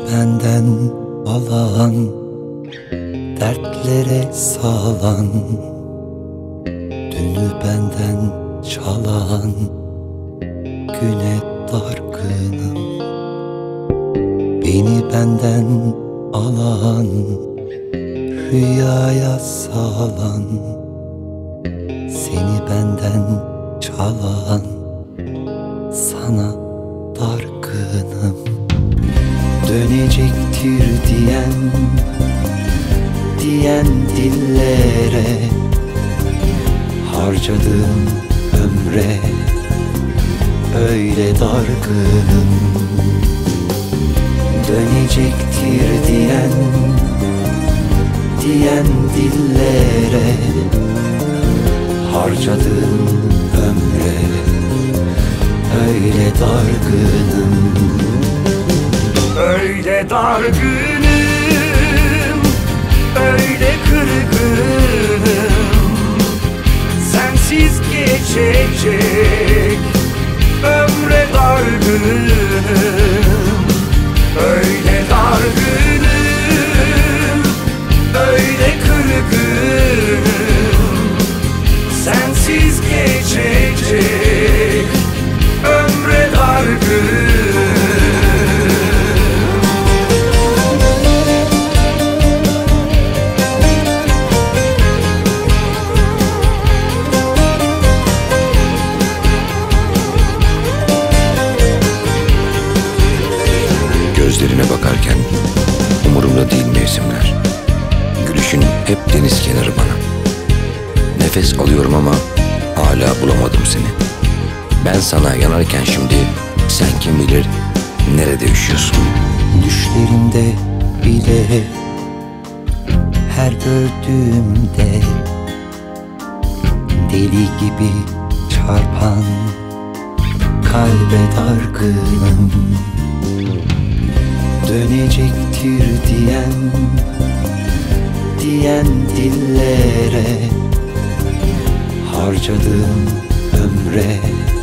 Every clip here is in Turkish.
benden alan, dertlere salan, dünü benden çalan, güne dargınım. Beni benden alan, rüyaya salan, seni benden çalan, sana dargınım. Dönecektir diyen dillere, harcadığım ömre öyle dargınım. Dönecektir diyen dillere, harcadığım ömre öyle dargınım. Öyle dargınım, öyle kırgınım, sensiz geçecek ömre dargınım. Öyle dargınım, öyle kırgınım, sensiz geçecek ömre dargınım. Gözlerine bakarken umurumda değil mevsimler. Gülüşün hep deniz kenarı bana. Nefes alıyorum ama hala bulamadım seni. Ben sana yanarken şimdi sen kim bilir nerede üşüyorsun. Düşlerimde bile, her gördüğümde deli gibi çarpan kalbe dargınım. Dönecektir diyen dillere, harcadığım ömre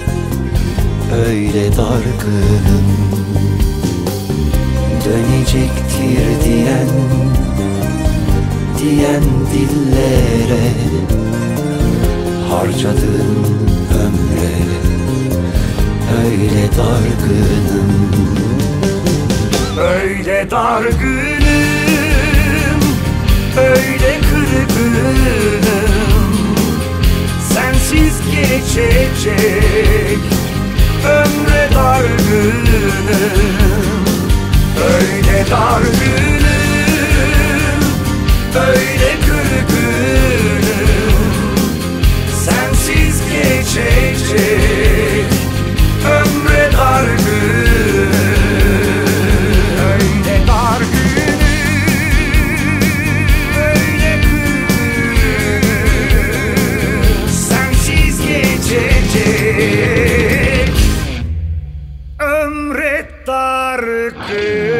öyle dargınım. Dönecektir diyen dillere, harcadığım ömre öyle dargınım. Öyle dargınım, öyle kırgınım, sensiz geçecek ömre dargınım. Öyle dargınım, öyle kırgınım, sensiz geçecek ömre dargınım. Ömre dargın.